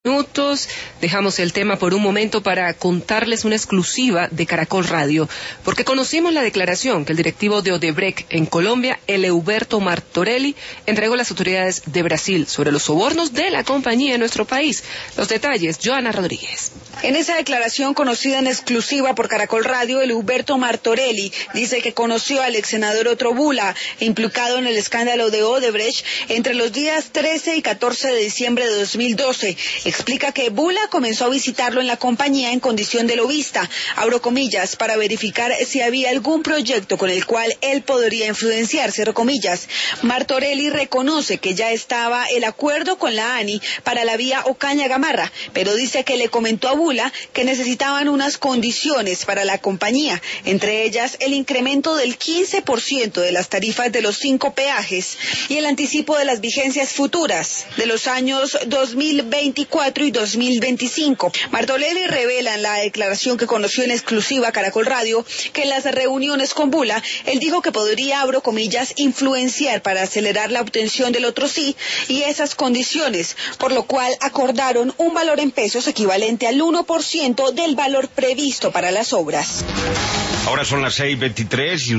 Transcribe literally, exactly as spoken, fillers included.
Minutos, dejamos el tema por un momento para contarles una exclusiva de Caracol Radio, porque conocimos la declaración que el directivo de Odebrecht en Colombia, Eleuberto Martorelli, entregó a las autoridades de Brasil sobre los sobornos de la compañía en nuestro país. Los detalles, Joana Rodríguez. En esa declaración conocida en exclusiva por Caracol Radio, Eleuberto Martorelli dice que conoció al ex senador Otto Bula, implicado en el escándalo de Odebrecht, entre los días trece y catorce de diciembre de dos mil doce. Explica que Bula comenzó a visitarlo en la compañía en condición de lobista, abro comillas, para verificar si había algún proyecto con el cual él podría influenciar, cierro comillas. Martorelli reconoce que ya estaba el acuerdo con la ANI para la vía Ocaña-Gamarra, pero dice que le comentó a Bula que necesitaban unas condiciones para la compañía, entre ellas el incremento del quince por ciento de las tarifas de los cinco peajes y el anticipo de las vigencias futuras de los años dos mil veinticuatro y dos mil veinticinco. Martorelli revela en la declaración que conoció en exclusiva Caracol Radio que en las reuniones con Bula, él dijo que podría, abro comillas, influenciar para acelerar la obtención del otro sí y esas condiciones, por lo cual acordaron un valor en pesos equivalente al uno por ciento del valor previsto para las obras. Ahora son las seis veintitrés y